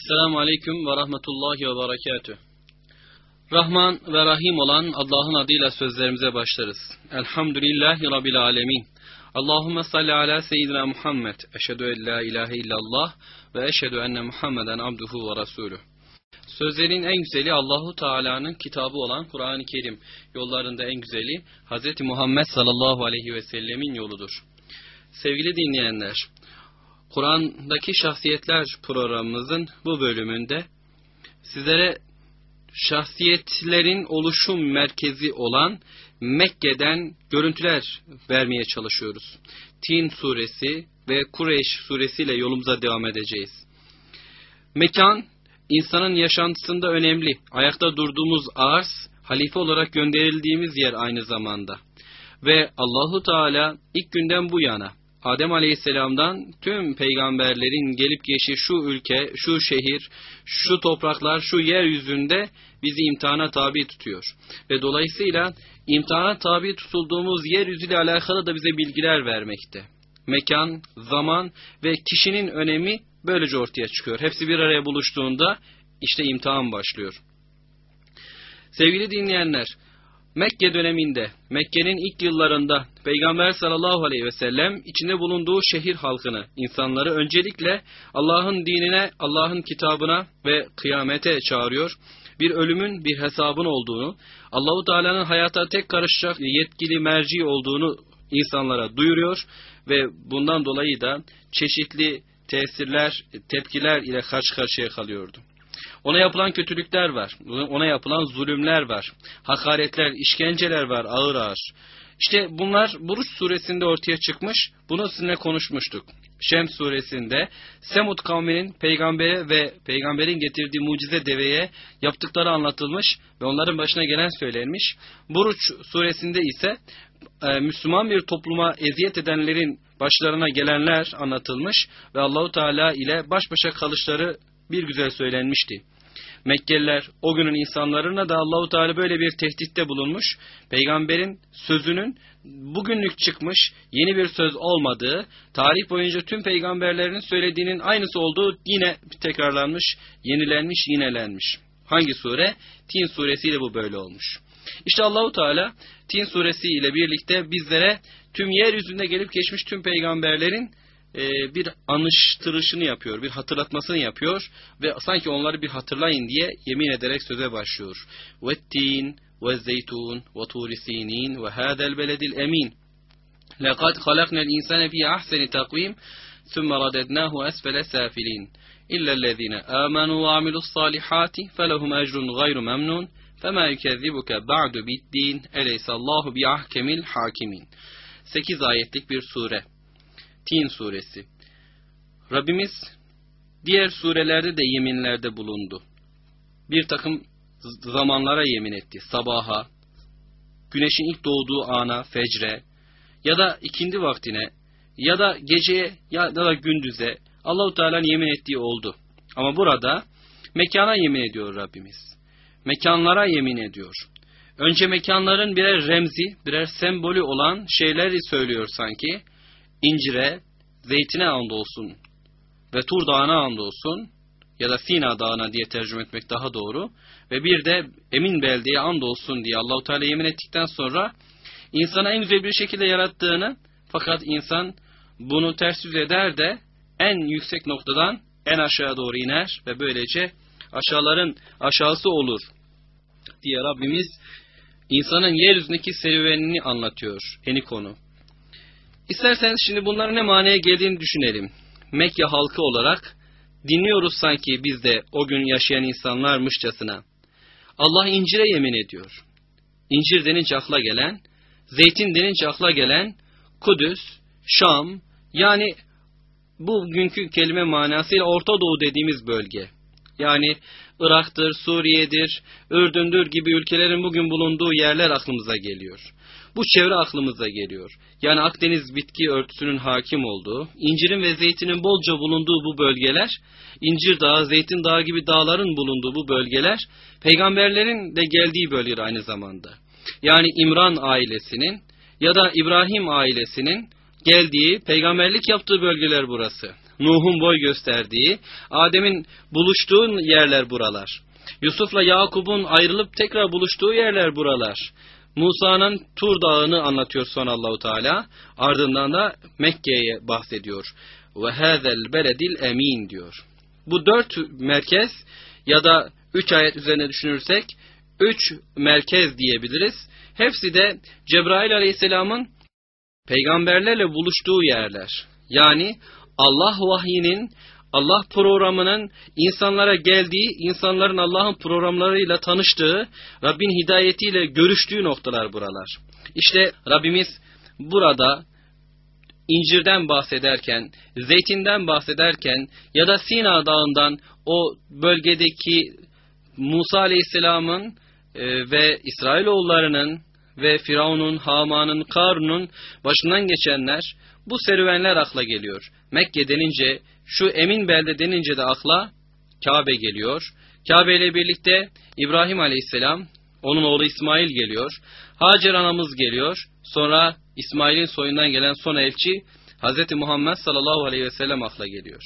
Esselamu Aleyküm ve Rahmetullahi ve Berekatüh. Rahman ve Rahim olan Allah'ın adıyla sözlerimize başlarız. Elhamdülillahi Rabbil Alemin. Allahümme salli ala seyyidina Muhammed. Eşhedü en la ilahe illallah ve eşhedü enne Muhammeden abduhu ve resulüh. Sözlerin en güzeli Allahu Teala'nın kitabı olan Kur'an-ı Kerim. Yollarında en güzeli Hz. Muhammed sallallahu aleyhi ve sellemin yoludur. Sevgili dinleyenler, Kur'an'daki şahsiyetler programımızın bu bölümünde sizlere şahsiyetlerin oluşum merkezi olan Mekke'den görüntüler vermeye çalışıyoruz. Tin suresi ve Kureyş suresiyle yolumuza devam edeceğiz. Mekan, insanın yaşantısında önemli. Ayakta durduğumuz arz, halife olarak gönderildiğimiz yer aynı zamanda. Ve Allahu Teala ilk günden bu yana Adem Aleyhisselam'dan tüm peygamberlerin gelip geçtiği şu ülke, şu şehir, şu topraklar, şu yeryüzünde bizi imtihana tabi tutuyor. Ve dolayısıyla imtihana tabi tutulduğumuz yeryüzüyle alakalı da bize bilgiler vermekte. Mekan, zaman ve kişinin önemi böylece ortaya çıkıyor. Hepsi bir araya buluştuğunda işte imtihan başlıyor. Sevgili dinleyenler, Mekke döneminde, Mekke'nin ilk yıllarında Peygamber sallallahu aleyhi ve sellem içinde bulunduğu şehir halkını, insanları öncelikle Allah'ın dinine, Allah'ın kitabına ve kıyamete çağırıyor. Bir ölümün, bir hesabın olduğunu, Allahu Teala'nın hayata tek karışacak yetkili merci olduğunu insanlara duyuruyor ve bundan dolayı da çeşitli tesirler, tepkiler ile karşı karşıya kalıyordu. Ona yapılan kötülükler var. Ona yapılan zulümler var. Hakaretler, işkenceler var ağır ağır. İşte bunlar Buruç suresinde ortaya çıkmış. Bunu sizinle konuşmuştuk. Şems suresinde Semud kavminin peygambere ve peygamberin getirdiği mucize deveye yaptıkları anlatılmış ve onların başına gelen söylenmiş. Buruç suresinde ise Müslüman bir topluma eziyet edenlerin başlarına gelenler anlatılmış ve Allahu Teala ile baş başa kalışları bir güzel söylenmişti. Mekkeliler o günün insanlarına da Allahu Teala böyle bir tehditte bulunmuş. Peygamberin sözünün bugünlük çıkmış yeni bir söz olmadığı, tarih boyunca tüm peygamberlerin söylediğinin aynısı olduğu yine tekrarlanmış, yenilenmiş, yinelenmiş. Hangi sure? Tin suresiyle bu böyle olmuş. İşte Allahu Teala Tin suresi ile birlikte bizlere tüm yeryüzünde gelip geçmiş tüm peygamberlerin bir anıştırışını yapıyor, bir hatırlatmasını yapıyor ve sanki onları bir hatırlayın diye yemin ederek söze başlıyor. وَالتِّينَ وَالزَّيْتُونَ وَطُورِ سِينِينَ وَهَذَا الْبَلَدِ الْأَمِينَ لَقَدْ خَلَقْنَا الْإِنسَانَ فِي أَحْسَنِ تَقْوِيمٍ ثُمَّ رَدَدْنَاهُ أَسْفَلَ سَافِلِينَ إِلَّا الَّذِينَ آمَنُوا وَعَمِلُوا الصَّالِحَاتِ فَلَهُمْ أَجْرٌ غَيْرُ مَمْنُونٍ فَمَا يُكَذِّبُكَ بَعْدُ بِالدِّينِ أَلَيْسَ اللّٰهُ بِأَحْكَمِ الْحَاكِمِينَ 8 ayetlik bir sure. Tin suresi. Rabbimiz diğer surelerde de yeminlerde bulundu. Bir takım zamanlara yemin etti. Sabaha, güneşin ilk doğduğu ana, fecre ya da ikindi vaktine ya da geceye ya da gündüze Allahu Teala'nın yemin ettiği oldu. Ama burada mekana yemin ediyor Rabbimiz. Mekanlara yemin ediyor. Önce mekanların birer remzi, birer sembolü olan şeyleri söylüyor sanki. İncire, zeytine andolsun ve Tur Dağı'na andolsun ya da Sina Dağı'na diye tercüme etmek daha doğru ve bir de emin beldeye andolsun diye Allah-u Teala yemin ettikten sonra insana en güzel bir şekilde yarattığını, fakat insan bunu ters yüz eder de en yüksek noktadan en aşağı doğru iner ve böylece aşağıların aşağısı olur diye Rabbimiz insanın yeryüzündeki serüvenini anlatıyor. Eni konu. İsterseniz şimdi bunların ne manaya geldiğini düşünelim. Mekke halkı olarak dinliyoruz sanki biz de o gün yaşayan insanlarmışçasına. Allah incire yemin ediyor. İncir denince akla gelen, zeytin denince akla gelen, Kudüs, Şam, yani bugünkü kelime manasıyla Orta Doğu dediğimiz bölge. Yani Irak'tır, Suriye'dir, Ürdün'dür gibi ülkelerin bugün bulunduğu yerler aklımıza geliyor. Bu çevre aklımıza geliyor. Yani Akdeniz bitki örtüsünün hakim olduğu, incirin ve zeytinin bolca bulunduğu bu bölgeler, İncir Dağı, Zeytin Dağı gibi dağların bulunduğu bu bölgeler, peygamberlerin de geldiği bölgeler aynı zamanda. Yani İmran ailesinin ya da İbrahim ailesinin geldiği, peygamberlik yaptığı bölgeler burası. Nuh'un boy gösterdiği, Adem'in buluştuğu yerler buralar. Yusuf'la Yakub'un ayrılıp tekrar buluştuğu yerler buralar. Musa'nın Tur Dağı'nı anlatıyor sonra Allahu Teala. Ardından da Mekke'ye bahsediyor. Ve hazel beledil emin diyor. Bu 4 merkez ya da 3 ayet üzerine düşünürsek 3 merkez diyebiliriz. Hepsi de Cebrail Aleyhisselam'ın peygamberlerle buluştuğu yerler. Yani Allah vahyinin, Allah programının insanlara geldiği, insanların Allah'ın programlarıyla tanıştığı, Rabbin hidayetiyle görüştüğü noktalar buralar. İşte Rabbimiz burada incirden bahsederken, zeytinden bahsederken ya da Sina Dağı'ndan, o bölgedeki Musa Aleyhisselam'ın ve İsrailoğullarının ve Firavun'un, Haman'ın, Karun'un başından geçenler, bu serüvenler akla geliyor. Mekke denince, şu emin belde denince de akla Kabe geliyor. Kabe ile birlikte İbrahim Aleyhisselam, onun oğlu İsmail geliyor. Hacer anamız geliyor. Sonra İsmail'in soyundan gelen son elçi Hz. Muhammed sallallahu aleyhi ve sellem akla geliyor.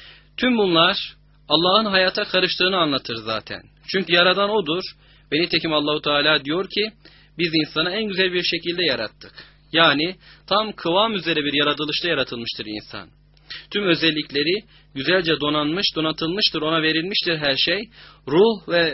Tüm bunlar Allah'ın hayata karıştığını anlatır zaten. Çünkü yaradan O'dur. Ve nitekim Allahu Teala diyor ki, biz insanı en güzel bir şekilde yarattık. Yani tam kıvam üzere bir yaratılışta yaratılmıştır insan. Tüm özellikleri güzelce donanmış, donatılmıştır, ona verilmiştir her şey. Ruh ve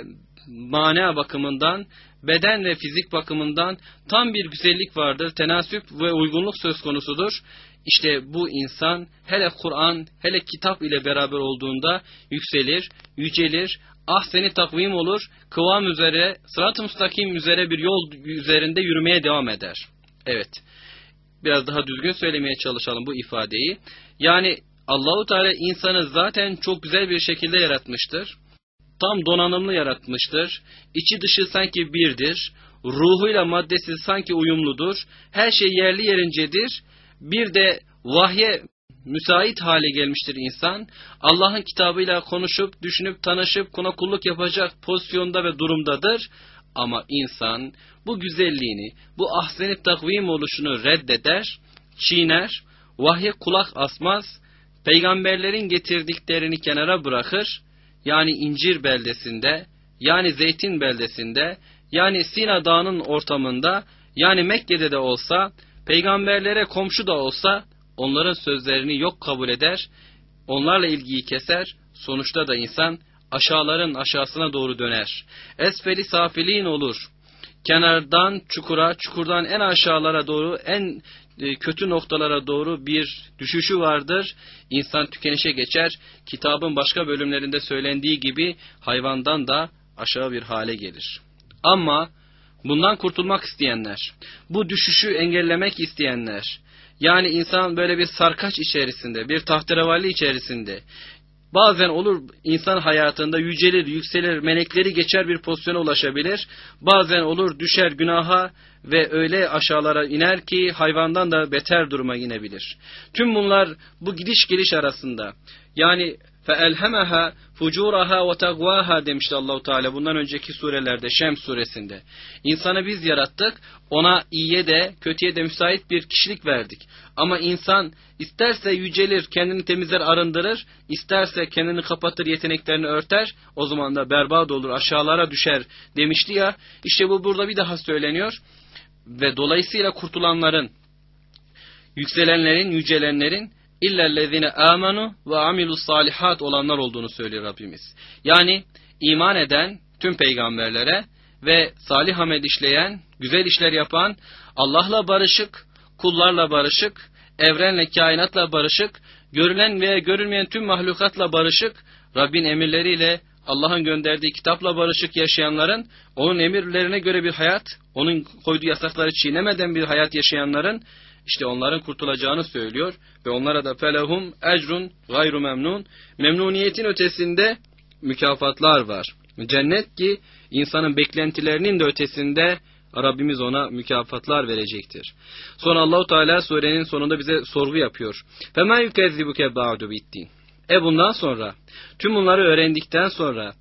mana bakımından, beden ve fizik bakımından tam bir güzellik vardır. Tenasüp ve uygunluk söz konusudur. İşte bu insan hele Kur'an, hele kitap ile beraber olduğunda yükselir, yücelir, ahseni takvim olur, kıvam üzere, sırat-ı müstakim üzere bir yol üzerinde yürümeye devam eder. Evet, biraz daha düzgün söylemeye çalışalım bu ifadeyi. Yani Allahu Teala insanı zaten çok güzel bir şekilde yaratmıştır. Tam donanımlı yaratmıştır. İçi dışı sanki birdir. Ruhuyla maddesi sanki uyumludur. Her şey yerli yerincedir. Bir de vahye müsait hale gelmiştir insan. Allah'ın kitabıyla konuşup, düşünüp, tanışıp, ona kulluk yapacak pozisyonda ve durumdadır. Ama insan bu güzelliğini, bu ahsen-i takvim oluşunu reddeder, çiğner, vahye kulak asmaz, peygamberlerin getirdiklerini kenara bırakır. Yani İncir beldesinde, yani Zeytin beldesinde, yani Sina Dağı'nın ortamında, yani Mekke'de de olsa, peygamberlere komşu da olsa, onların sözlerini yok kabul eder, onlarla ilgiyi keser, sonuçta da insan aşağıların aşağısına doğru döner. Esfeli safiliğin olur. Kenardan çukura, çukurdan en aşağılara doğru, en kötü noktalara doğru bir düşüşü vardır. İnsan tükenişe geçer. Kitabın başka bölümlerinde söylendiği gibi hayvandan da aşağı bir hale gelir. Ama bundan kurtulmak isteyenler, bu düşüşü engellemek isteyenler, yani insan böyle bir sarkaç içerisinde, bir tahterevalli içerisinde, bazen olur insan hayatında yücelir, yükselir, melekleri geçer bir pozisyona ulaşabilir. Bazen olur düşer günaha ve öyle aşağılara iner ki hayvandan da beter duruma inebilir. Tüm bunlar bu gidiş geliş arasında. Yani فَاَلْهَمَهَا فُجُورَهَا وَتَقْوَاهَا demişti Allah-u Teala bundan önceki surelerde, Şems suresinde. İnsanı biz yarattık, ona iyiye de kötüye de müsait bir kişilik verdik. Ama insan isterse yücelir, kendini temizler, arındırır, isterse kendini kapatır, yeteneklerini örter, o zaman da berbat olur, aşağılara düşer demişti ya. İşte bu burada bir daha söyleniyor ve dolayısıyla kurtulanların, yükselenlerin, yücelenlerin İllellezine amenu ve amilus salihat olanlar olduğunu söylüyor Rabbimiz. Yani iman eden tüm peygamberlere ve salih amel işleyen, güzel işler yapan, Allah'la barışık, kullarla barışık, evrenle, kainatla barışık, görülen veya görülmeyen tüm mahlukatla barışık, Rabbin emirleriyle, Allah'ın gönderdiği kitapla barışık yaşayanların, onun emirlerine göre bir hayat, onun koyduğu yasakları çiğnemeden bir hayat yaşayanların, İşte onların kurtulacağını söylüyor ve onlara da felehum ecrun gayru memnun, memnuniyetin ötesinde mükafatlar var. Cennet ki insanın beklentilerinin de ötesinde Rabbimiz ona mükafatlar verecektir. Sonra Allahu Teala surenin sonunda bize sorgu yapıyor. Fema yukezzibuke ba'du bitti. Bundan sonra tüm bunları öğrendikten sonra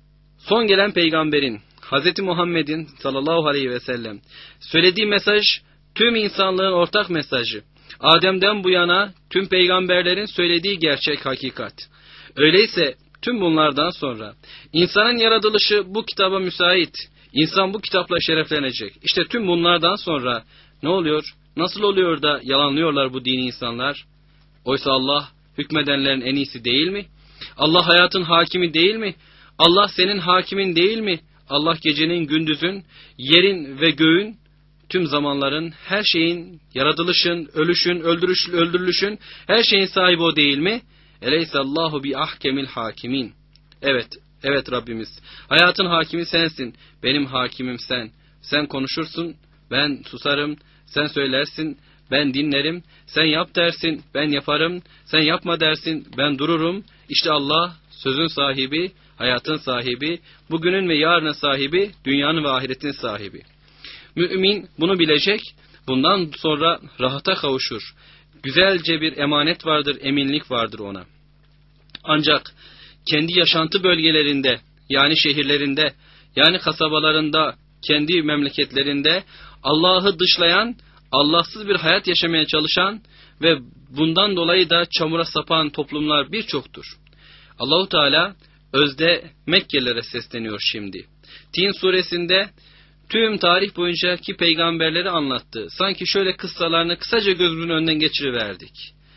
son gelen peygamberin Hz. Muhammed'in sallallahu aleyhi ve sellem söylediği mesaj tüm insanlığın ortak mesajı. Adem'den bu yana tüm peygamberlerin söylediği gerçek hakikat. Öyleyse tüm bunlardan sonra insanın yaratılışı bu kitaba müsait. İnsan bu kitapla şereflenecek. İşte tüm bunlardan sonra ne oluyor? Nasıl oluyor da yalanlıyorlar bu dini insanlar? Oysa Allah hükmedenlerin en iyisi değil mi? Allah hayatın hakimi değil mi? Allah senin hakimin değil mi? Allah gecenin, gündüzün, yerin ve göğün, tüm zamanların, her şeyin, yaratılışın, ölüşün, öldürülüşün, her şeyin sahibi o değil mi? Eleyse Allahu bi ahkemil hakimin. Evet, evet Rabbimiz. Hayatın hakimi sensin, benim hakimim sen. Sen konuşursun, ben susarım, sen söylersin, ben dinlerim, sen yap dersin, ben yaparım, sen yapma dersin, ben dururum. İşte Allah, sözün sahibi, hayatın sahibi, bugünün ve yarının sahibi, dünyanın ve ahiretin sahibi. Mümin bunu bilecek, bundan sonra rahata kavuşur. Güzelce bir emanet vardır, eminlik vardır ona. Ancak kendi yaşantı bölgelerinde, yani şehirlerinde, yani kasabalarında, kendi memleketlerinde Allah'ı dışlayan, Allahsız bir hayat yaşamaya çalışan ve bundan dolayı da çamura sapan toplumlar birçoktur. Allahu Teala özde Mekkelilere sesleniyor şimdi. Tin suresinde tüm tarih boyuncaki peygamberleri anlattı. Sanki şöyle kıssalarını kısaca gözümüzün önünden geçiriverdik.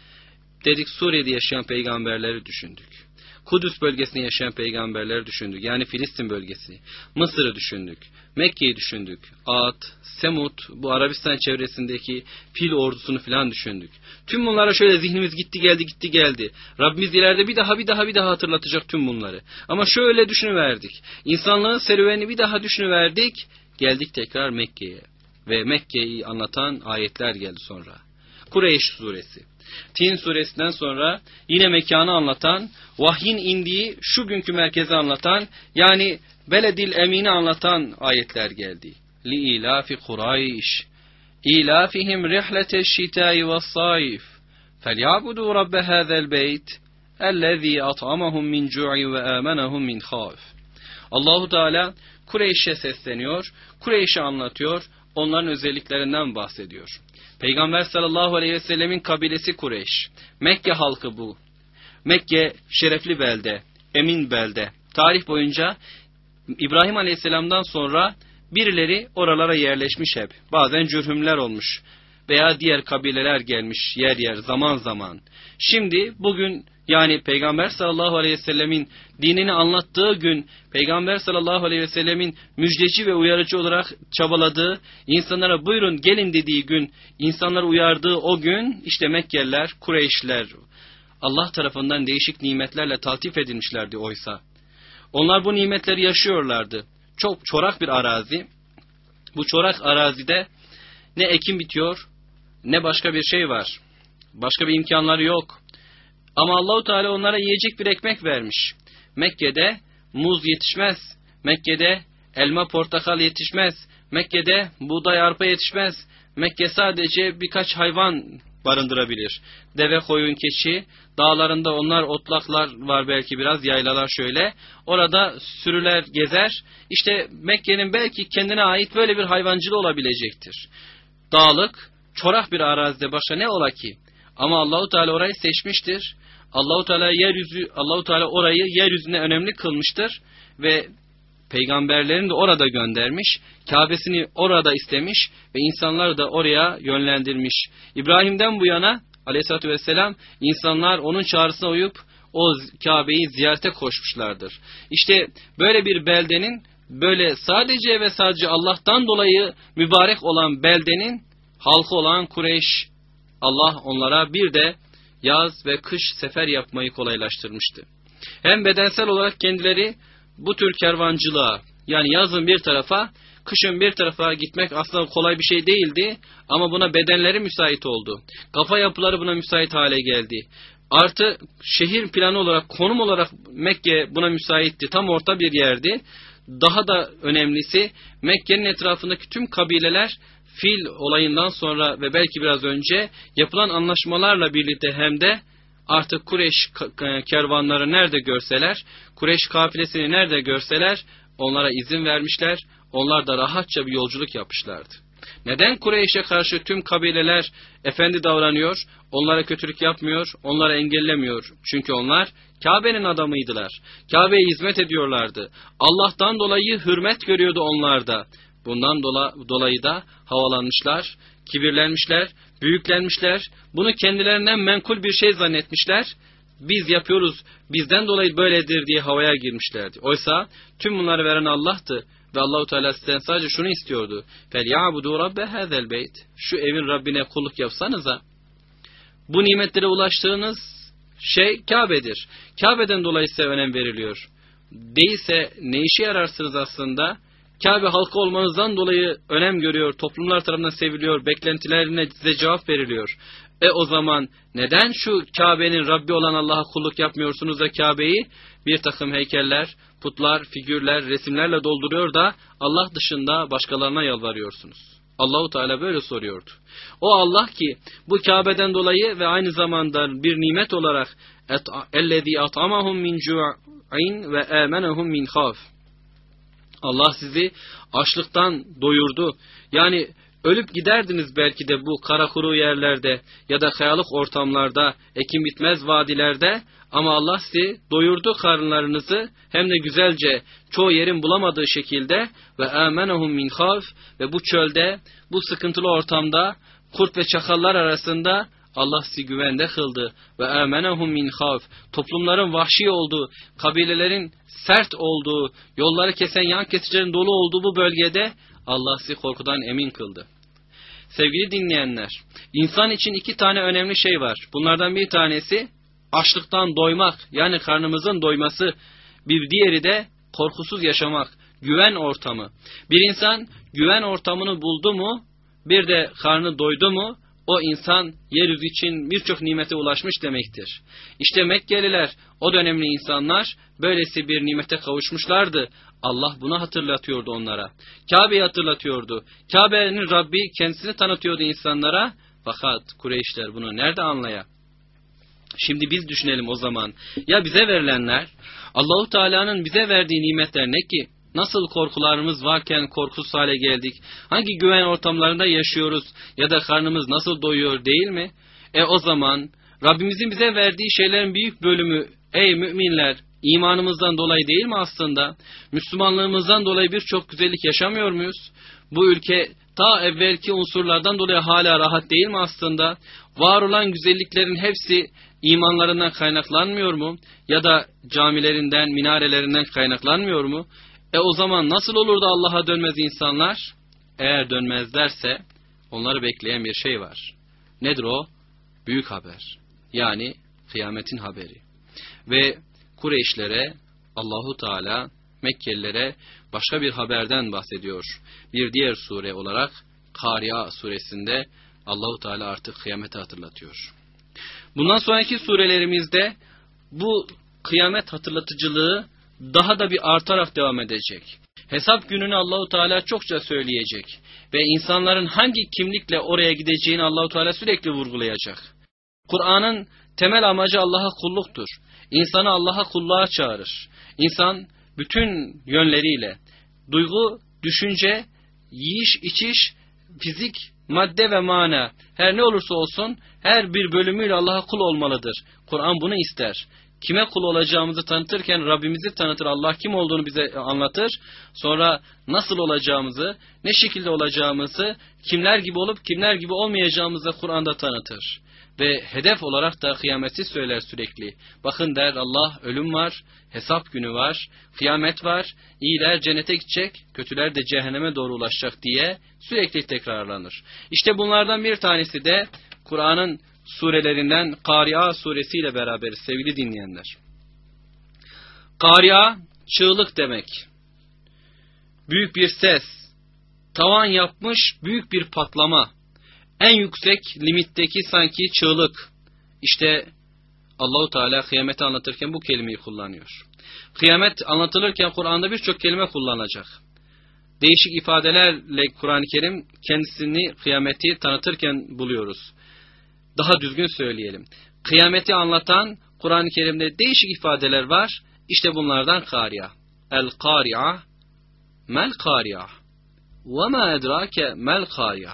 Dedik Suriye'de yaşayan peygamberleri düşündük. Kudüs bölgesinde yaşayan peygamberleri düşündük. Yani Filistin bölgesi. Mısır'ı düşündük. Mekke'yi düşündük. Ad, Semud, bu Arabistan çevresindeki fil ordusunu filan düşündük. Tüm bunlara şöyle zihnimiz gitti geldi. Rabbimiz ileride bir daha hatırlatacak tüm bunları. Ama şöyle düşünüverdik. İnsanlığın serüvenini bir daha düşünüverdik. Geldik tekrar Mekke'ye. Ve Mekke'yi anlatan ayetler geldi sonra. Kureyş suresi. Tin suresinden sonra yine mekanı anlatan, vahyin indiği şu günkü merkezi anlatan, yani Beledil Emin'i anlatan ayetler geldi. لِإِلَافِ قُرَيْشِ إِلَافِهِمْ رِحْلَةَ الشِّتَاءِ وَالصَّيْفِ فَلْيَعْبُدُوا رَبَّ هَذَا الْبَيْتِ اَلَّذ۪ي أَطْعَمَهُمْ مِنْ جُوعٍ وَآمَنَهُمْ مِنْ خَافٍ. Allahu Teala Kureyş'e sesleniyor, Kureyş'e anlatıyor, onların özelliklerinden bahsediyor. Peygamber sallallahu aleyhi ve sellemin kabilesi Kureyş. Mekke halkı bu. Mekke şerefli belde, emin belde. Tarih boyunca İbrahim aleyhisselamdan sonra birileri oralara yerleşmiş hep. Bazen cürhümler olmuş veya diğer kabileler gelmiş yer yer zaman zaman. Şimdi bugün yani Peygamber sallallahu aleyhi ve sellemin dinini anlattığı gün, Peygamber sallallahu aleyhi ve sellemin müjdeci ve uyarıcı olarak çabaladığı, insanlara buyurun gelin dediği gün, insanları uyardığı o gün, işte Mekkeliler, Kureyşliler Allah tarafından değişik nimetlerle taltif edilmişlerdi oysa. Onlar bu nimetleri yaşıyorlardı. Çok çorak bir arazi. Bu çorak arazide ne ekim bitiyor, ne başka bir şey var. Başka bir imkanları yok. Ama Allahu Teala onlara yiyecek bir ekmek vermiş. Mekke'de muz yetişmez. Mekke'de elma portakal yetişmez. Mekke'de buğday arpa yetişmez. Mekke sadece birkaç hayvan barındırabilir. Deve, koyun, keçi, dağlarında onlar otlaklar var belki biraz yaylalar şöyle. Orada sürüler gezer. İşte Mekke'nin belki kendine ait böyle bir hayvancılığı olabilecektir. Dağlık, çorak bir arazide başka ne ola ki? Ama Allahu Teala orayı seçmiştir. Allahu Teala orayı yeryüzüne önemli kılmıştır ve peygamberlerini de orada göndermiş. Kabe'sini orada istemiş ve insanları da oraya yönlendirmiş. İbrahim'den bu yana Aleyhisselatü Vesselam insanlar onun çağrısına uyup o Kabe'yi ziyarete koşmuşlardır. İşte böyle bir beldenin, böyle sadece ve sadece Allah'tan dolayı mübarek olan beldenin halkı olan Kureyş, Allah onlara bir de yaz ve kış sefer yapmayı kolaylaştırmıştı. Hem bedensel olarak kendileri bu tür kervancılığa, yani yazın bir tarafa, kışın bir tarafa gitmek aslında kolay bir şey değildi. Ama buna bedenleri müsait oldu. Kafa yapıları buna müsait hale geldi. Artı şehir planı olarak, konum olarak Mekke buna müsaitti. Tam orta bir yerdi. Daha da önemlisi Mekke'nin etrafındaki tüm kabileler Fil olayından sonra ve belki biraz önce yapılan anlaşmalarla birlikte hem de artık Kureyş kervanları nerede görseler, Kureyş kafilesini nerede görseler onlara izin vermişler. Onlar da rahatça bir yolculuk yapmışlardı. Neden Kureyş'e karşı tüm kabileler efendi davranıyor, onlara kötülük yapmıyor, onlara engellemiyor? Çünkü onlar Kabe'nin adamıydılar. Kabe'ye hizmet ediyorlardı. Allah'tan dolayı hürmet görüyordu onlarda. Bundan dolayı da havalanmışlar, kibirlenmişler, büyüklenmişler, bunu kendilerinden menkul bir şey zannetmişler. Biz yapıyoruz, bizden dolayı böyledir diye havaya girmişlerdi. Oysa tüm bunları veren Allah'tı ve Allahu Teala sizden sadece şunu istiyordu. فَلْيَعْبُدُوا رَبَّ هَذَا الْبَيْتِ Şu evin Rabbine kulluk yapsanıza. Bu nimetlere ulaştığınız şey Kabe'dir. Kabe'den dolayı size önem veriliyor. Değilse ne işe yararsınız aslında? Kabe halkı olmanızdan dolayı önem görüyor, toplumlar tarafından seviliyor, beklentilerine size cevap veriliyor. O zaman neden şu Kabe'nin Rabbi olan Allah'a kulluk yapmıyorsunuz da Kabe'yi bir takım heykeller, putlar, figürler, resimlerle dolduruyor da Allah dışında başkalarına yalvarıyorsunuz? Allahu Teala böyle soruyordu. O Allah ki bu Kabe'den dolayı ve aynı zamanda bir nimet olarak اَلَّذ۪ي أَطْعَمَهُمْ مِنْ جُوعٍ وَآمَنَهُمْ مِنْ خَافٍ Allah sizi açlıktan doyurdu. Yani ölüp giderdiniz belki de bu kara kuru yerlerde ya da kayalık ortamlarda, ekim bitmez vadilerde, ama Allah sizi doyurdu karınlarınızı, hem de güzelce, çoğu yerin bulamadığı şekilde. Ve amenehum min khaf ve bu çölde, bu sıkıntılı ortamda, kurt ve çakallar arasında Allah sizi güvende kıldı. Ve amenehum min khaf, toplumların vahşi olduğu, kabilelerin sert olduğu, yolları kesen yan kesicilerin dolu olduğu bu bölgede Allah sizi korkudan emin kıldı. Sevgili dinleyenler, insan için iki tane önemli şey var. Bunlardan bir tanesi açlıktan doymak, yani karnımızın doyması. Bir diğeri de korkusuz yaşamak, güven ortamı. Bir insan güven ortamını buldu mu, bir de karnı doydu mu, o insan yeryüzü için birçok nimete ulaşmış demektir. İşte Mekkeliler, o dönemli insanlar böylesi bir nimete kavuşmuşlardı. Allah bunu hatırlatıyordu onlara. Kabe'yi hatırlatıyordu. Kabe'nin Rabbi kendisini tanıtıyordu insanlara. Fakat Kureyşler bunu nerede anlaya? Şimdi biz düşünelim o zaman. Ya bize verilenler, Allahu Teala'nın bize verdiği nimetler ne ki? Nasıl korkularımız varken korkusuz hale geldik? Hangi güven ortamlarında yaşıyoruz? Ya da karnımız nasıl doyuyor, değil mi? O zaman Rabbimizin bize verdiği şeylerin büyük bölümü, ey müminler, imanımızdan dolayı değil mi aslında? Müslümanlığımızdan dolayı birçok güzellik yaşamıyor muyuz? Bu ülke ta evvelki unsurlardan dolayı hala rahat değil mi aslında? Var olan güzelliklerin hepsi imanlarından kaynaklanmıyor mu? Ya da camilerinden, minarelerinden kaynaklanmıyor mu? O zaman nasıl olur da Allah'a dönmez insanlar? Eğer dönmezlerse onları bekleyen bir şey var. Nedir o? Büyük haber. Yani kıyametin haberi. Ve Kureyşlere Allahu Teala Mekkelilere başka bir haberden bahsediyor. Bir diğer sure olarak Kariya suresinde Allahu Teala artık kıyameti hatırlatıyor. Bundan sonraki surelerimizde bu kıyamet hatırlatıcılığı daha da bir artarak devam edecek. Hesap gününü Allahu Teala çokça söyleyecek ve insanların hangi kimlikle oraya gideceğini Allahu Teala sürekli vurgulayacak. Kur'an'ın temel amacı Allah'a kulluktur. İnsanı Allah'a kulluğa çağırır. İnsan bütün yönleriyle, duygu, düşünce, yiyiş, içiş, fizik, madde ve mana, her ne olursa olsun her bir bölümüyle Allah'a kul olmalıdır. Kur'an bunu ister. Kime kul olacağımızı tanıtırken Rabbimizi tanıtır. Allah kim olduğunu bize anlatır. Sonra nasıl olacağımızı, ne şekilde olacağımızı, kimler gibi olup kimler gibi olmayacağımızı Kur'an'da tanıtır. Ve hedef olarak da kıyameti söyler sürekli. Bakın der Allah, ölüm var, hesap günü var, kıyamet var, iyiler cennete gidecek, kötüler de cehenneme doğru ulaşacak diye sürekli tekrarlanır. İşte bunlardan bir tanesi de Kur'an'ın surelerinden Kariya suresiyle beraber sevgili dinleyenler. Kariya, çığlık demek. Büyük bir ses, tavan yapmış büyük bir patlama. En yüksek limitteki sanki çığlık. İşte Allahu Teala kıyameti anlatırken bu kelimeyi kullanıyor. Kıyamet anlatılırken Kur'an'da birçok kelime kullanacak. Değişik ifadelerle Kur'an-ı Kerim kendisini kıyameti tanıtırken buluyoruz. Daha düzgün söyleyelim. Kıyameti anlatan Kur'an-ı Kerim'de değişik ifadeler var. İşte bunlardan Kariya. El-Kariya, Mel-Kariya. وَمَا اَدْرَاكَ مَا الْقَارِعَةُ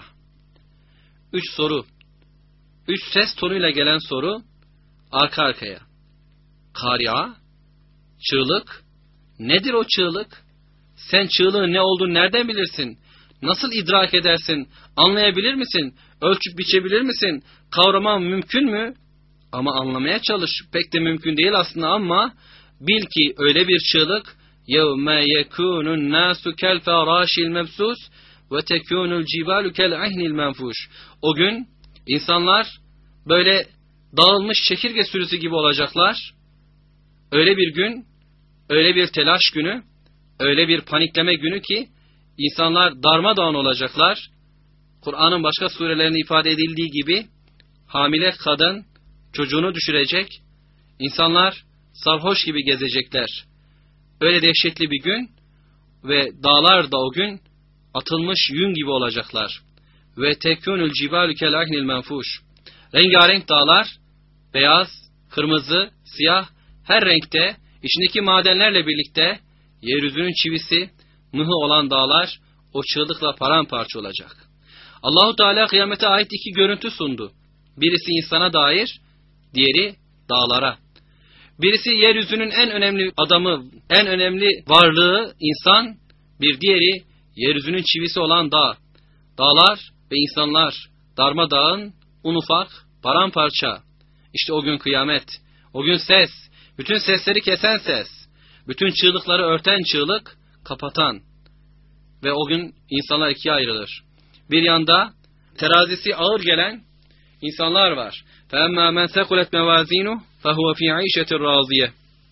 3 soru. 3 ses tonuyla gelen soru arka arkaya. Kari'a, çığlık. Nedir o çığlık? Sen çığlığın ne olduğunu nereden bilirsin? Nasıl idrak edersin? Anlayabilir misin? Ölçüp biçebilir misin? Kavraman mümkün mü? Ama anlamaya çalış. Pek de mümkün değil aslında ama bil ki öyle bir çığlık يَوْمَ يَكُونُ النَّاسُ كَالْفَرَاشِ الْمَبْسُوسِ وَتَكُونُ الْجِبَالُ كَالْعِهْنِ الْمَنْفُوشِ O gün insanlar böyle dağılmış çekirge sürüsü gibi olacaklar. Öyle bir gün, öyle bir telaş günü, öyle bir panikleme günü ki insanlar darmadağın olacaklar. Kur'an'ın başka surelerinde ifade edildiği gibi hamile kadın çocuğunu düşürecek, insanlar sarhoş gibi gezecekler. Öyle dehşetli bir gün ve dağlar da o gün atılmış yün gibi olacaklar. Ve tekûnül cibalü kelâhnil menfuş. Rengarenk dağlar, beyaz, kırmızı, siyah, her renkte, içindeki madenlerle birlikte yeryüzünün çivisi, mıhı olan dağlar o çığlıkla paramparça olacak. Allahu Teala kıyamete ait 2 görüntü sundu. Birisi insana dair, diğeri dağlara. Birisi yeryüzünün en önemli adamı, en önemli varlığı insan, bir diğeri yeryüzünün çivisi olan dağ. Dağlar ve insanlar darmadağın, un ufak, paramparça. İşte o gün kıyamet, o gün ses, bütün sesleri kesen ses, bütün çığlıkları örten çığlık, kapatan. Ve o gün insanlar 2'ye ayrılır. Bir yanda terazisi ağır gelen insanlar var. فَاَمَّا مَنْ سَقُلَتْ مَوَازِينُهُ فَهُوَ فِي عَيْشَةٍ رَاضِيَةٍ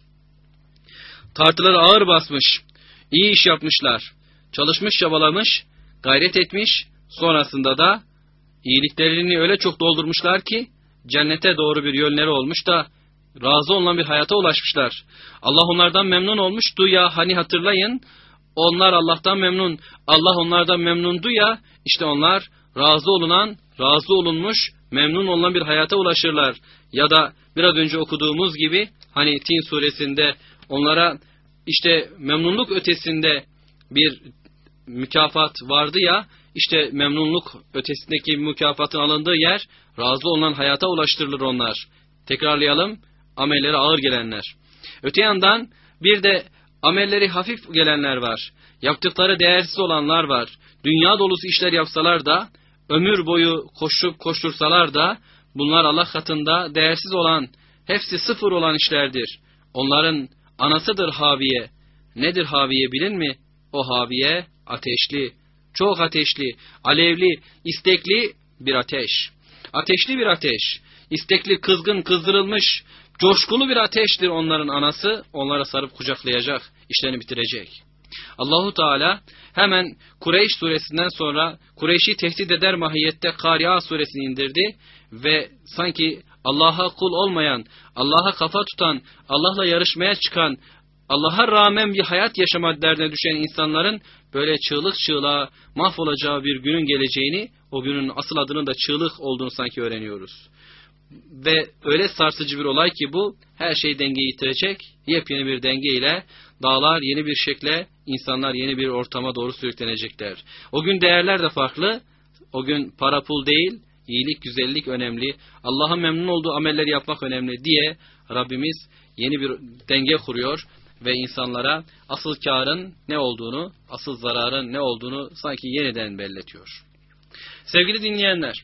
Tartıları ağır basmış, iyi iş yapmışlar, çalışmış, çabalamış, gayret etmiş, sonrasında da iyiliklerini öyle çok doldurmuşlar ki cennete doğru bir yönleri olmuş da razı olunan bir hayata ulaşmışlar. Allah onlardan memnun olmuştu ya, hani hatırlayın, onlar Allah'tan memnun, Allah onlardan memnundu ya, işte onlar razı olunan, razı olunmuş, memnun olunan bir hayata ulaşırlar. Ya da biraz önce okuduğumuz gibi hani Tin suresinde onlara işte memnunluk ötesinde bir mükafat vardı ya, işte memnunluk ötesindeki mükafatın alındığı yer, razı olunan hayata ulaştırılır onlar. Tekrarlayalım, amelleri ağır gelenler. Öte yandan bir de amelleri hafif gelenler var. Yaptıkları değersiz olanlar var. Dünya dolusu işler yapsalar da, ömür boyu koşup koştursalar da, bunlar Allah katında değersiz olan, hepsi sıfır olan işlerdir. Onların anasıdır haviye. Nedir haviye bilin mi? O haviye ateşli, çok ateşli, alevli, istekli bir ateş. Ateşli bir ateş, istekli, kızgın, kızdırılmış, coşkulu bir ateştir onların anası, onlara sarıp kucaklayacak, işlerini bitirecek. Allahu Teala hemen Kureyş suresinden sonra Kureyş'i tehdit eder mahiyette Kari'a suresini indirdi ve sanki Allah'a kul olmayan, Allah'a kafa tutan, Allah'la yarışmaya çıkan, Allah'a rağmen bir hayat yaşama derdine düşen insanların böyle çığlık çığlığa mahvolacağı bir günün geleceğini, o günün asıl adının da çığlık olduğunu sanki öğreniyoruz. Ve öyle sarsıcı bir olay ki bu, her şey dengeyi yitirecek, yepyeni bir denge ile dağlar yeni bir şekle, insanlar yeni bir ortama doğru sürüklenecekler. O gün değerler de farklı, o gün para pul değil, iyilik, güzellik önemli, Allah'ın memnun olduğu amelleri yapmak önemli diye Rabbimiz yeni bir denge kuruyor ve insanlara asıl kârın ne olduğunu, asıl zararın ne olduğunu sanki yeniden belletiyor. Sevgili dinleyenler,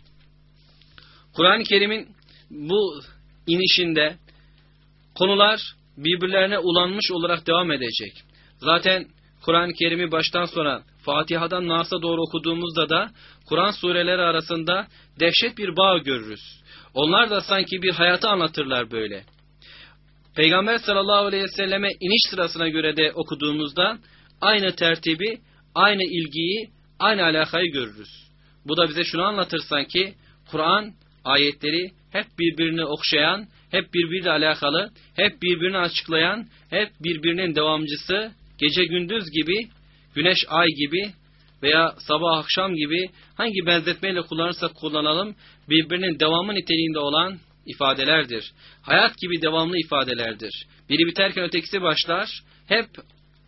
Kur'an-ı Kerim'in bu inişinde konular birbirlerine ulanmış olarak devam edecek. Zaten Kur'an-ı Kerim'i baştan sona Fatiha'dan Nas'a doğru okuduğumuzda da Kur'an sureleri arasında dehşet bir bağ görürüz. Onlar da sanki bir hayatı anlatırlar böyle. Peygamber sallallahu aleyhi ve selleme iniş sırasına göre de okuduğumuzda aynı tertibi, aynı ilgiyi, aynı alakayı görürüz. Bu da bize şunu anlatır sanki, Kur'an ayetleri hep birbirini okşayan, hep birbiriyle alakalı, hep birbirini açıklayan, hep birbirinin devamcısı, gece gündüz gibi, güneş ay gibi veya sabah akşam gibi hangi benzetmeyle kullanırsak kullanalım, birbirinin devamı niteliğinde olan ifadelerdir. Hayat gibi devamlı ifadelerdir. Biri biterken ötekisi başlar, hep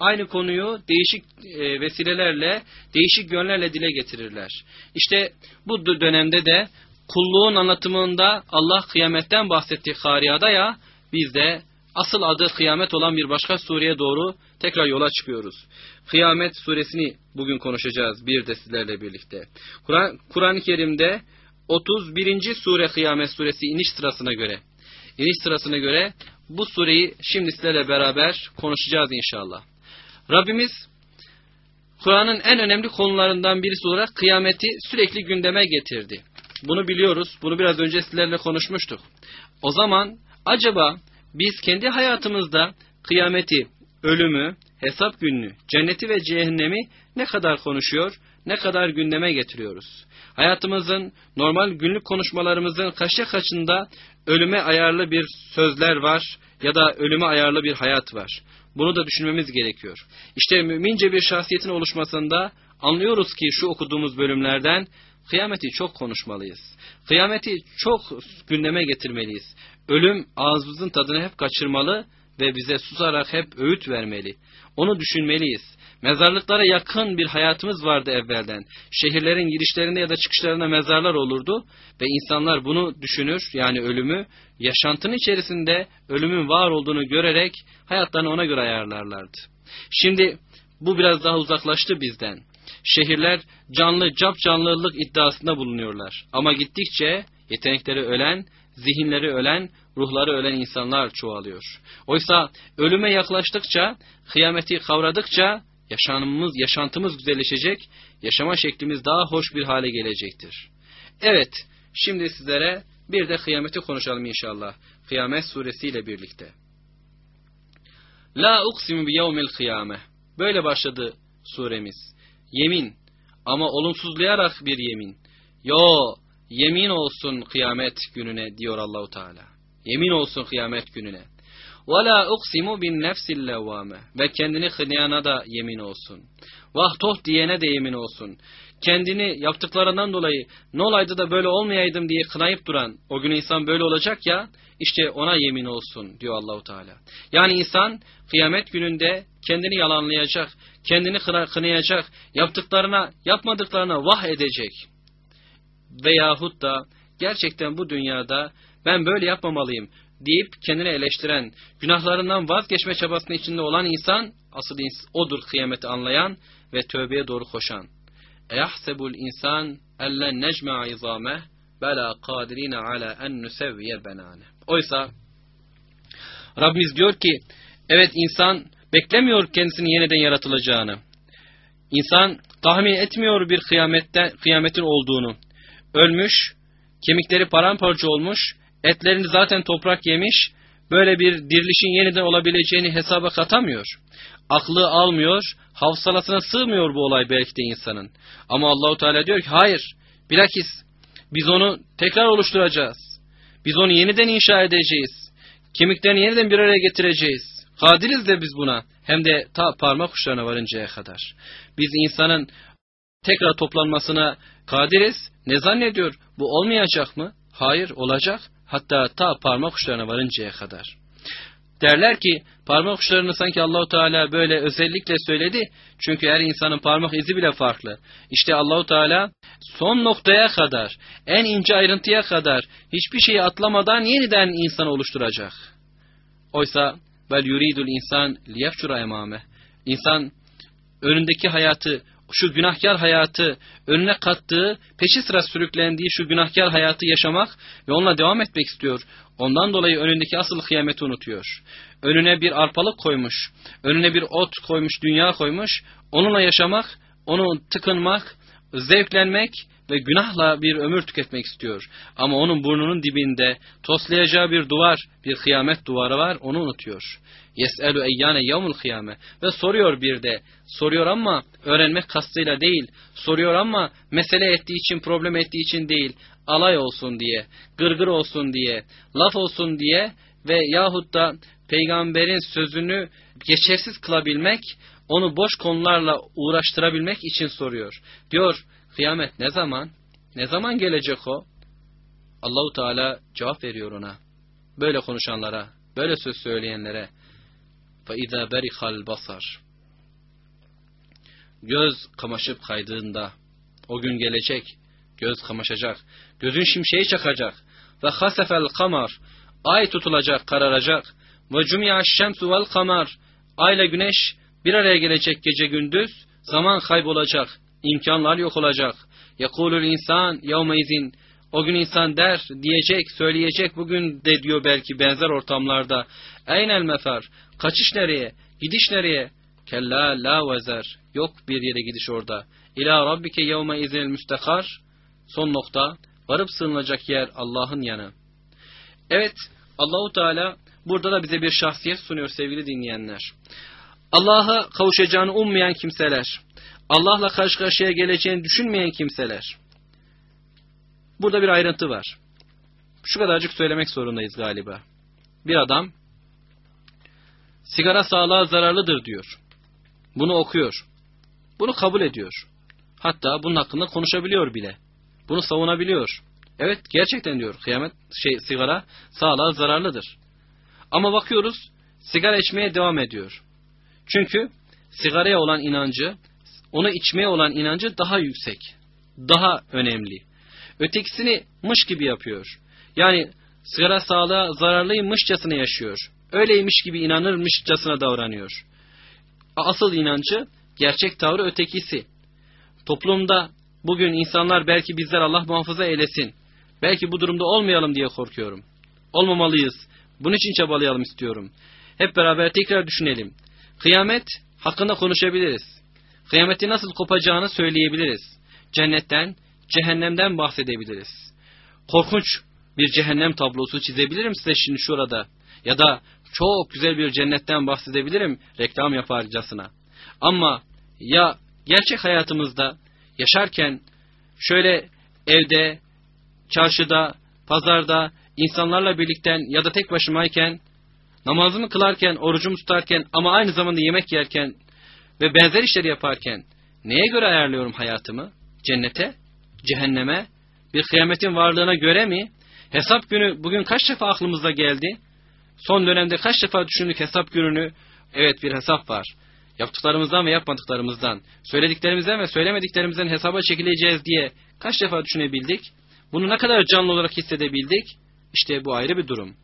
aynı konuyu değişik vesilelerle, değişik yönlerle dile getirirler. İşte bu dönemde de kulluğun anlatımında Allah kıyametten bahsetti Kariya'da ya, biz de asıl adı kıyamet olan bir başka sureye doğru tekrar yola çıkıyoruz. Kıyamet suresini bugün konuşacağız bir de sizlerle birlikte. Kur'an-ı Kerim'de 31. sure Kıyamet suresi iniş sırasına göre bu sureyi şimdi sizlerle beraber konuşacağız inşallah. Rabbimiz Kur'an'ın en önemli konularından birisi olarak kıyameti sürekli gündeme getirdi. Bunu biliyoruz. Bunu biraz önce sizlerle konuşmuştuk. O zaman acaba biz kendi hayatımızda kıyameti, ölümü, hesap gününü, cenneti ve cehennemi ne kadar konuşuyor, ne kadar gündeme getiriyoruz? Hayatımızın, normal günlük konuşmalarımızın kaçında ölüme ayarlı bir sözler var ya da ölüme ayarlı bir hayat var. Bunu da düşünmemiz gerekiyor. İşte mümince bir şahsiyetin oluşmasında anlıyoruz ki şu okuduğumuz bölümlerden kıyameti çok konuşmalıyız. Kıyameti çok gündeme getirmeliyiz. Ölüm ağzımızın tadını hep kaçırmalı ve bize susarak hep öğüt vermeli. Onu düşünmeliyiz. Mezarlıklara yakın bir hayatımız vardı evvelden. Şehirlerin girişlerinde ya da çıkışlarında mezarlar olurdu ve insanlar bunu düşünür, yani ölümü, yaşantının içerisinde ölümün var olduğunu görerek hayatlarını ona göre ayarlarlardı. Şimdi bu biraz daha uzaklaştı bizden. Şehirler capcanlılık iddiasında bulunuyorlar. Ama gittikçe yetenekleri ölen, zihinleri ölen, ruhları ölen insanlar çoğalıyor. Oysa ölüme yaklaştıkça, kıyameti kavradıkça yaşantımız güzelleşecek, yaşama şeklimiz daha hoş bir hale gelecektir. Evet, şimdi sizlere bir de kıyameti konuşalım inşallah. Kıyamet suresiyle birlikte. La uksimu bi yevmil kıyame. Böyle başladı suremiz. Yemin, ama olumsuzlayarak bir yemin. Yemin olsun kıyamet gününe diyor Allahu Teala. Yemin olsun kıyamet gününe. Ve la uksimu bin nefsil levvame. Ve kendini kınayana da yemin olsun. Vah toh diyene de yemin olsun. Kendini yaptıklarından dolayı ne olaydı da böyle olmayaydım diye kınayıp duran o gün insan böyle olacak ya, işte ona yemin olsun diyor Allahu Teala. Yani insan kıyamet gününde kendini yalanlayacak, kendini kınayacak, yapmadıklarına vah edecek. Veyahut da gerçekten bu dünyada ben böyle yapmamalıyım deyip kendini eleştiren, günahlarından vazgeçme çabasının içinde olan insan asıl odur kıyameti anlayan ve tövbeye doğru koşan. Eyahsebul insan ellen necma'a izameh bela kadirina ala en nusevviye benane. Oysa Rabbimiz diyor ki evet, insan beklemiyor kendisinin yeniden yaratılacağını. İnsan tahmin etmiyor bir kıyametin olduğunu. Ölmüş, kemikleri paramparça olmuş, etlerini zaten toprak yemiş, böyle bir dirilişin yeniden olabileceğini hesaba katamıyor. Aklı almıyor, hafsalasına sığmıyor bu olay belki de insanın. Ama Allahu Teala diyor ki hayır, bilakis biz onu tekrar oluşturacağız. Biz onu yeniden inşa edeceğiz. Kemiklerini yeniden bir araya getireceğiz. Kadiriz de biz buna. Hem de ta parmak uçlarına varıncaya kadar. Biz insanın tekrar toplanmasına kadiriz. Ne zannediyor? Bu olmayacak mı? Hayır, olacak. Hatta ta parmak uçlarına varıncaya kadar. Derler ki parmak uçlarını sanki Allahu Teala böyle özellikle söyledi. Çünkü her insanın parmak izi bile farklı. İşte Allahu Teala son noktaya kadar, en ince ayrıntıya kadar hiçbir şeyi atlamadan yeniden insanı oluşturacak. Oysa vel yuridul insan liyefcura emame. İnsan önündeki hayatı, şu günahkar hayatı, önüne kattığı, peşi sıra sürüklendiği şu günahkar hayatı yaşamak ve onunla devam etmek istiyor. Ondan dolayı önündeki asıl kıyameti unutuyor. Önüne bir arpalık koymuş, önüne bir ot koymuş, dünya koymuş. Onunla yaşamak, onu tıkınmak, zevklenmek ve günahla bir ömür tüketmek istiyor. Ama onun burnunun dibinde toslayacağı bir duvar, bir kıyamet duvarı var, onu unutuyor. Yes'elu eyyâne yevmul kıyame. Ve soruyor bir de. Soruyor ama öğrenmek kastıyla değil. Soruyor ama mesele ettiği için, problem ettiği için değil. Alay olsun diye, gırgır olsun diye, laf olsun diye ve yahut da peygamberin sözünü geçersiz kılabilmek, onu boş konularla uğraştırabilmek için soruyor. Diyor, kıyamet ne zaman? Ne zaman gelecek o? Allahu Teala cevap veriyor ona. Böyle konuşanlara, böyle söz söyleyenlere. فَاِذَا بَرِخَ الْبَصَرِ. göz kamaşıp kaydığında, o gün gelecek, göz kamaşacak, gözün şimşeği çakacak. Ve hasefel kamar, ay tutulacak, kararacak. Ve cumiyaş şemsu vel kamar, ayla güneş bir araya gelecek gece gündüz, zaman kaybolacak, imkanlar yok olacak. Yekulul insan yevmeizin, o gün insan der, diyecek, söyleyecek, bugün de diyor belki benzer ortamlarda. Eynel mefer, kaçış nereye, gidiş nereye? Kella la vezer, yok bir yere gidiş orada. İlâ rabbike yevmeizinil müstekar, son nokta, varıp sığınılacak yer Allah'ın yanı. Evet, Allahu Teala burada da bize bir şahsiyet sunuyor sevgili dinleyenler. Allah'a kavuşacağını ummayan kimseler, Allah'la karşı karşıya geleceğini düşünmeyen kimseler. Burada bir ayrıntı var. Şu kadarcık söylemek zorundayız galiba. Bir adam, sigara sağlığa zararlıdır diyor. Bunu okuyor. Bunu kabul ediyor. Hatta bunun hakkında konuşabiliyor bile. Bunu savunabiliyor. Evet, gerçekten diyor, sigara sağlığa zararlıdır. Ama bakıyoruz, sigara içmeye devam ediyor. Çünkü sigaraya olan inancı, onu içmeye olan inancı daha yüksek, daha önemli. Ötekisini mış gibi yapıyor. Yani sigara sağlığa zararlıymışçasına yaşıyor. Öyleymiş gibi inanırmışçasına davranıyor. Asıl inancı, gerçek tavrı ötekisi. Toplumda bugün insanlar belki bizler Allah muhafaza eylesin, belki bu durumda olmayalım diye korkuyorum. Olmamalıyız. Bunun için çabalayalım istiyorum. Hep beraber tekrar düşünelim. Kıyamet hakkında konuşabiliriz. Kıyametin nasıl kopacağını söyleyebiliriz. Cennetten, cehennemden bahsedebiliriz. Korkunç bir cehennem tablosu çizebilirim size şimdi şurada. Ya da çok güzel bir cennetten bahsedebilirim reklam yaparcasına. Ama ya gerçek hayatımızda yaşarken şöyle evde, çarşıda, pazarda insanlarla birlikten ya da tek başımayken, namazımı kılarken, orucumu tutarken ama aynı zamanda yemek yerken ve benzer işleri yaparken neye göre ayarlıyorum hayatımı? Cennete, cehenneme, bir kıyametin varlığına göre mi? Hesap günü bugün kaç defa aklımıza geldi? Son dönemde kaç defa düşündük hesap gününü? Evet, bir hesap var. Yaptıklarımızdan ve yapmadıklarımızdan, söylediklerimizden ve söylemediklerimizden hesaba çekileceğiz diye kaç defa düşünebildik? Bunu ne kadar canlı olarak hissedebildik? İşte bu ayrı bir durum.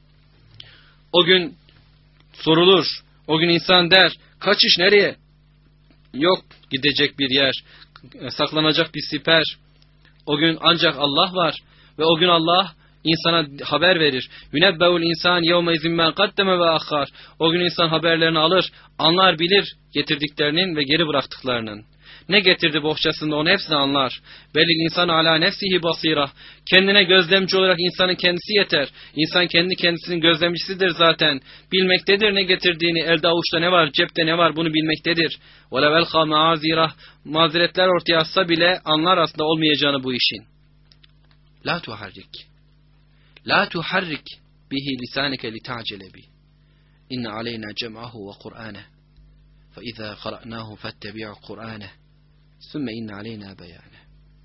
O gün sorulur, o gün insan der, kaçış nereye? Yok gidecek bir yer, saklanacak bir siper. O gün ancak Allah var ve o gün Allah insana haber verir. Yunebbeul insan yevme izin men kaddeme ve akhar. O gün insan haberlerini alır, anlar, bilir getirdiklerinin ve geri bıraktıklarının. Ne getirdi bohçasında onu hepsini anlar. Belil insan ala nefsihi basira. Kendine gözlemci olarak insanın kendisi yeter. İnsan kendi kendisinin gözlemcisidir zaten. Bilmektedir ne getirdiğini, elde avuçta ne var, cepte ne var bunu bilmektedir. وَلَوْ اَلْقَى مَعَازِرَهِ Mazeretler ortaya atsa bile anlar aslında olmayacağını bu işin. La tuharrik. La tuharrik bihi lisanike li ta'cele bi. İnne aleyna cem'ahu ve Kur'ane. Fe izâ qara'nâhu fettebi'u Kur'ane. Sümme inne aleyna beyane.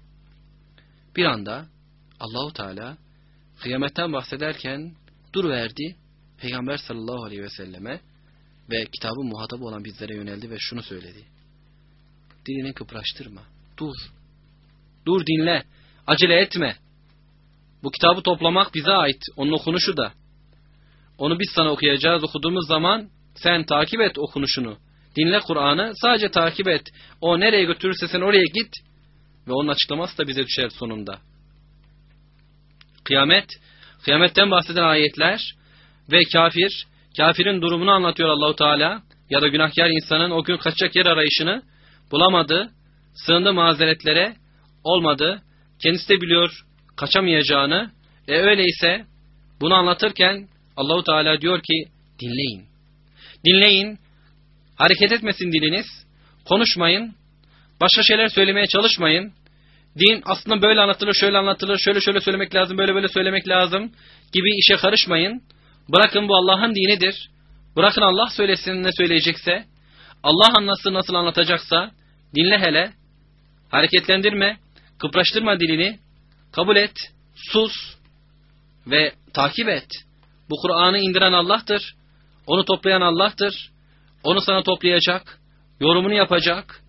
Bir anda Allahu Teala kıyametten bahsederken dur verdi. Peygamber sallallahu aleyhi ve selleme ve kitabın muhatabı olan bizlere yöneldi ve şunu söyledi. Dilini kıpraştırma. Dur. Dur, dinle. Acele etme. Bu kitabı toplamak bize ait. Onun okunuşu da. Onu biz sana okuyacağız. Okuduğumuz zaman sen takip et okunuşunu. Dinle Kur'an'ı, sadece takip et. O nereye götürürse sen oraya git. Ve onun açıklaması da bize düşer sonunda. Kıyamet, kıyametten bahseden ayetler ve kafirin durumunu anlatıyor Allahu Teala. Ya da günahkar insanın o gün kaçacak yer arayışını bulamadı, sığındı mazeretlere, olmadı. Kendisi de biliyor kaçamayacağını. Öyleyse bunu anlatırken Allahu Teala diyor ki dinleyin. Dinleyin. Hareket etmesin diliniz. Konuşmayın. Başka şeyler söylemeye çalışmayın. Din aslında böyle anlatılır, şöyle anlatılır, şöyle söylemek lazım, böyle söylemek lazım gibi işe karışmayın. Bırakın, bu Allah'ın dinidir. Bırakın Allah söylesin ne söyleyecekse. Allah anlatsın nasıl anlatacaksa. Dinle hele. Hareketlendirme. Kıpraştırma dilini. Kabul et. Sus. Ve takip et. Bu Kur'an'ı indiren Allah'tır. Onu toplayan Allah'tır. Onu sana toplayacak. Yorumunu yapacak.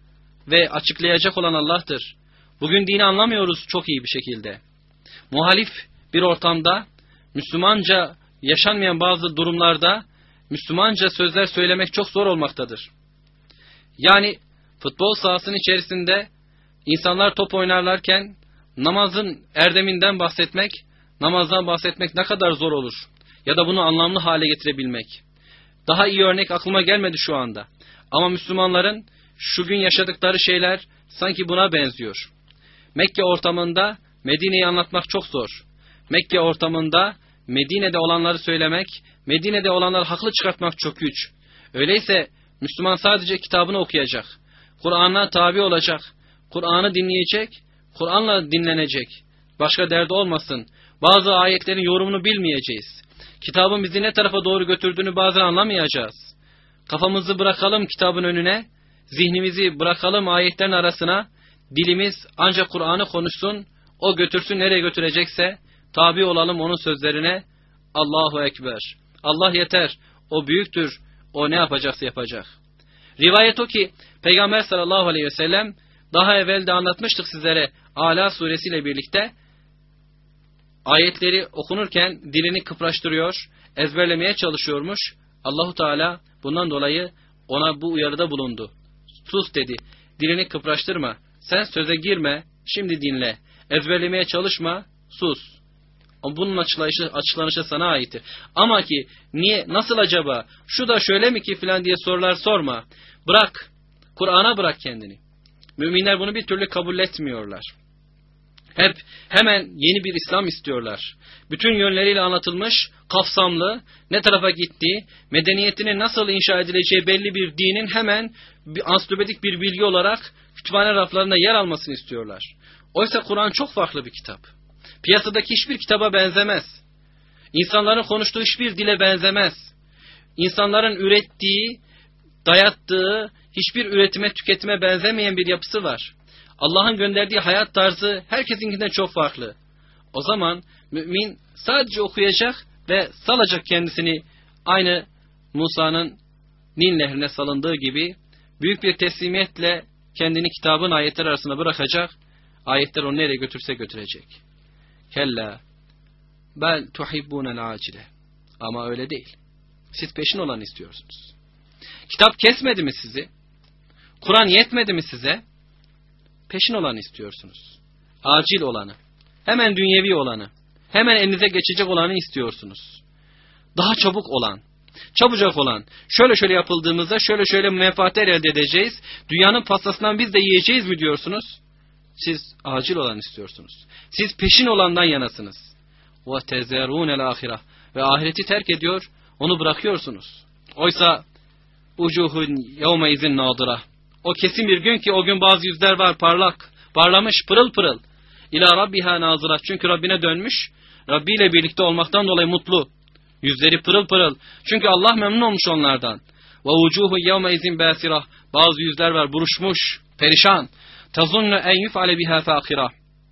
ve açıklayacak olan Allah'tır. Bugün dini anlamıyoruz çok iyi bir şekilde. Muhalif bir ortamda, Müslümanca yaşanmayan bazı durumlarda Müslümanca sözler söylemek çok zor olmaktadır. Yani futbol sahasının içerisinde insanlar top oynarlarken namazın erdeminden bahsetmek, namazdan bahsetmek ne kadar zor olur. Ya da bunu anlamlı hale getirebilmek. Daha iyi örnek aklıma gelmedi şu anda. Ama Müslümanların şu gün yaşadıkları şeyler sanki buna benziyor. Mekke ortamında Medine'yi anlatmak çok zor. Mekke ortamında Medine'de olanları söylemek, Medine'de olanları haklı çıkartmak çok güç. Öyleyse Müslüman sadece kitabını okuyacak, Kur'an'a tabi olacak, Kur'an'ı dinleyecek, Kur'an'la dinlenecek. Başka derdi olmasın. Bazı ayetlerin yorumunu bilmeyeceğiz. Kitabın bizi ne tarafa doğru götürdüğünü bazen anlamayacağız. Kafamızı bırakalım kitabın önüne, zihnimizi bırakalım ayetlerin arasına, dilimiz ancak Kur'an'ı konuşsun, o götürsün nereye götürecekse, tabi olalım onun sözlerine. Allahu Ekber. Allah yeter, o büyüktür, o ne yapacaksa yapacak. Rivayet o ki, Peygamber sallallahu aleyhi ve sellem, daha evvel de anlatmıştık sizlere, Ala suresiyle birlikte, ayetleri okunurken dilini kıpraştırıyor, ezberlemeye çalışıyormuş. Allahu Teala bundan dolayı ona bu uyarıda bulundu. Sus dedi, dilini kıpraştırma, sen söze girme, şimdi dinle, ezberlemeye çalışma, sus. Bunun açıklanışı sana aittir. Ama ki niye, nasıl acaba, şu da şöyle mi ki filan diye sorular sorma. Bırak, Kur'an'a bırak kendini. Müminler bunu bir türlü kabul etmiyorlar. Hemen yeni bir İslam istiyorlar. Bütün yönleriyle anlatılmış, kapsamlı, ne tarafa gittiği, medeniyetinin nasıl inşa edileceği belli bir dinin hemen ansiklopedik bir bilgi olarak kütüphane raflarında yer almasını istiyorlar. Oysa Kur'an çok farklı bir kitap. Piyasadaki hiçbir kitaba benzemez. İnsanların konuştuğu hiçbir dile benzemez. İnsanların ürettiği, dayattığı hiçbir üretime, tüketime benzemeyen bir yapısı var. Allah'ın gönderdiği hayat tarzı herkesinkinden çok farklı. O zaman mümin sadece okuyacak ve salacak kendisini, aynı Musa'nın Nil nehrine salındığı gibi büyük bir teslimiyetle kendini kitabın ayetler arasına bırakacak. Ayetler onu nereye götürse götürecek. Kella bel tuhibbunel acile. Ama öyle değil. Siz peşin olanı istiyorsunuz. Kitap kesmedi mi sizi? Kur'an yetmedi mi size? Peşin olanı istiyorsunuz. Acil olanı. Hemen dünyevi olanı. Hemen elinize geçecek olanı istiyorsunuz. Daha çabuk olan. Çabucak olan. Şöyle yapıldığımızda şöyle menfaatler elde edeceğiz. Dünyanın pastasından biz de yiyeceğiz mi diyorsunuz? Siz acil olan istiyorsunuz. Siz peşin olandan yanasınız. وَتَذَرُونَ الْآخِرَةِ Ve ahireti terk ediyor, onu bırakıyorsunuz. Oysa ucuhun yevmeizin nadira. O kesin bir gün ki o gün bazı yüzler var parlak, parlamış, pırıl pırıl. İlâ rabbiha nazıra. Çünkü Rabbine dönmüş, Rabbi ile birlikte olmaktan dolayı mutlu. Yüzleri pırıl pırıl. Çünkü Allah memnun olmuş onlardan. Ve ucuhu yevmeizin basira. Bazı yüzler var buruşmuş, perişan. Tazunnu en yuf'ale biha fâkira.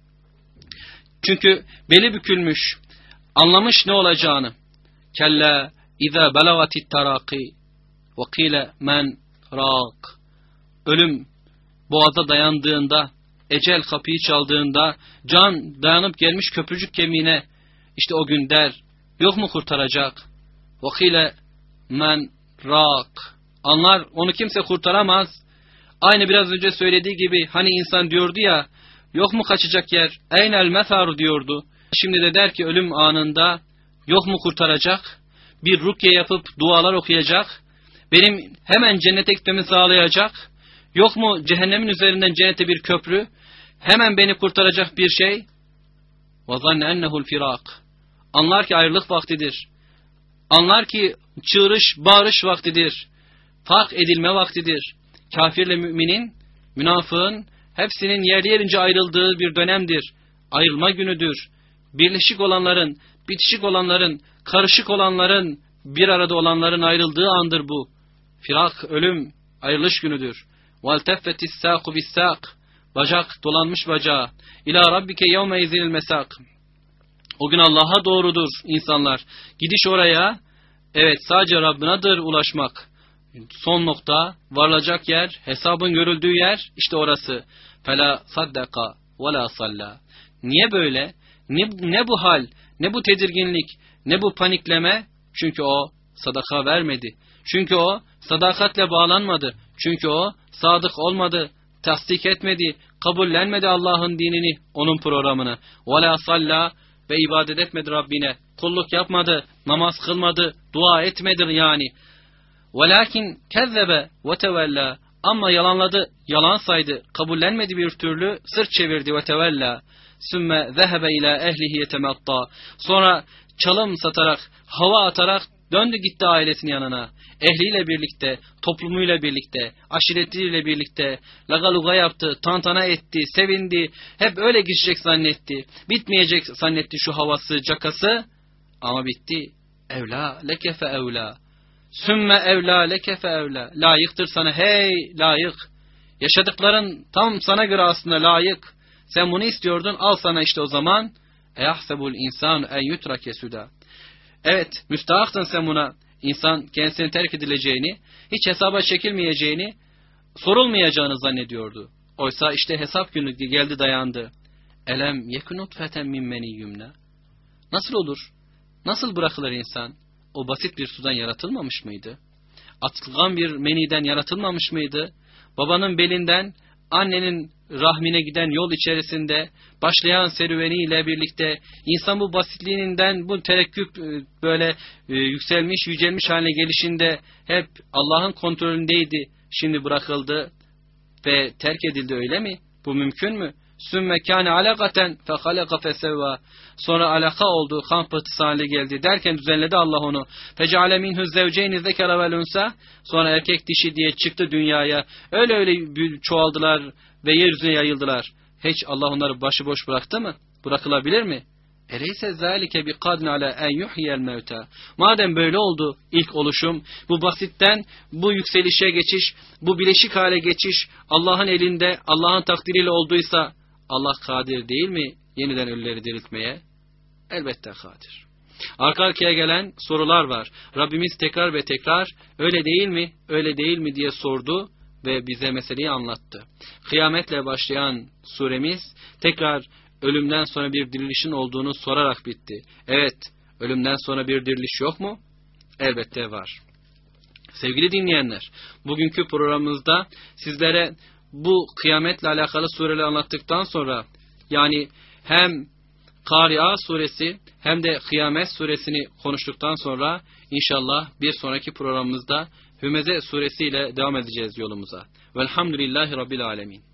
Çünkü beli bükülmüş, anlamış ne olacağını. Kella izâ belagatit tarâki ve kîle men râk. Ölüm boğaza dayandığında, ecel kapıyı çaldığında, can dayanıp gelmiş köprücük kemiğine, işte o gün der, yok mu kurtaracak? وَقِيلَ مَنْ رَاقٍ Anlar, onu kimse kurtaramaz. Aynı biraz önce söylediği gibi, hani insan diyordu ya, yok mu kaçacak yer? اَيْنَ الْمَثَارُ diyordu. Şimdi de der ki ölüm anında, yok mu kurtaracak? Bir rukye yapıp dualar okuyacak, benim hemen cennete gitmemi sağlayacak. Yok mu cehennemin üzerinden cennete bir köprü? Hemen beni kurtaracak bir şey. وَظَنَّ اَنَّهُ الْفِرَاقِ Anlar ki ayrılık vaktidir. Anlar ki çığırış, bağırış vaktidir. Fark edilme vaktidir. Kafirle müminin, münafığın hepsinin yerli yerince ayrıldığı bir dönemdir. Ayrılma günüdür. Birleşik olanların, bitişik olanların, karışık olanların, bir arada olanların ayrıldığı andır bu. Firak, ölüm, ayrılış günüdür. وَالْتَفَّتِ السَّاقُ بِالسَّاقِ Bacak dolanmış bacağa. İlâ rabbike yevme izinil mesâk O gün Allah'a doğrudur insanlar. Gidiş oraya, evet sadece Rabbinadır ulaşmak. son nokta, varılacak yer, hesabın görüldüğü yer, işte orası. Fela saddaka ve la salla. Niye böyle? Ne bu hal, ne bu tedirginlik, ne bu panikleme? Çünkü o sadaka vermedi. Çünkü o sadakatle bağlanmadı. Çünkü o sadık olmadı, tasdik etmedi, kabullenmedi Allah'ın dinini, onun programını. Ve la salla, ve ibadet etmedi Rabbine. Kulluk yapmadı, namaz kılmadı, dua etmedi yani. Velakin kezzebe ve tevella, ama yalanladı, yalan saydı, kabullenmedi bir türlü, sırt çevirdi ve tevella. Sümme zehebe ila ehlihi yetematta. Sonra çalım satarak, hava atarak döndü gitti ailesinin yanına. Ehliyle birlikte, toplumuyla birlikte, aşiretiyle birlikte lagaluga yaptı, tantana etti, sevindi. Hep öyle geçecek zannetti. Bitmeyecek zannetti şu havası, cakası. Ama bitti. Evla leke fe evla. Sümme evla leke fe evla. Layıktır sana, hey layık. Yaşadıkların tam sana göre aslında layık. Sen bunu istiyordun, al sana işte o zaman. Eyahsebul insan en yutrake suda. Evet, müstahaktın sen buna. İnsan kendisini terk edileceğini, hiç hesaba çekilmeyeceğini, sorulmayacağını zannediyordu. Oysa işte hesap günü geldi, dayandı. Elem yekun nutfeten min meni yumna. Nasıl olur? Nasıl bırakılır insan? O basit bir sudan yaratılmamış mıydı? Atılgan bir meniden yaratılmamış mıydı? Babanın belinden annenin rahmine giden yol içerisinde başlayan serüveniyle birlikte insan bu basitliğinden, bu terekküp böyle yükselmiş, yücelmiş haline gelişinde hep Allah'ın kontrolündeydi. Şimdi bırakıldı ve terk edildi, öyle mi? Bu mümkün mü? Sümme kâne alakaten fehalaka fesevva. Sonra alaka oldu, kan pıhtısı haline geldi derken düzenledi Allah onu. Feceale minhu zevceyni zekara vel unsa. Sonra erkek dişi diye çıktı dünyaya. Öyle çoğaldılar ve yeryüzüne yayıldılar. Hiç Allah onları başıboş bıraktı mı? Bırakılabilir mi? Eleyse zâlike bi kadrin ala en yuhyel mevta. Madem böyle oldu ilk oluşum, bu basitten bu yükselişe geçiş, bu bileşik hale geçiş Allah'ın elinde, Allah'ın takdiriyle olduysa, Allah kadir değil mi yeniden ölüleri diriltmeye? Elbette kadir. Arka arkaya gelen sorular var. Rabbimiz tekrar ve tekrar öyle değil mi, öyle değil mi diye sordu ve bize meseleyi anlattı. Kıyametle başlayan suremiz tekrar ölümden sonra bir dirilişin olduğunu sorarak bitti. Evet, ölümden sonra bir diriliş yok mu? Elbette var. Sevgili dinleyenler, bugünkü programımızda sizlere bu kıyametle alakalı sureleri anlattıktan sonra, yani hem Kari'a suresi hem de Kıyamet suresini konuştuktan sonra inşallah bir sonraki programımızda Hümeze suresiyle devam edeceğiz yolumuza. Velhamdülillahi Rabbil Alemin.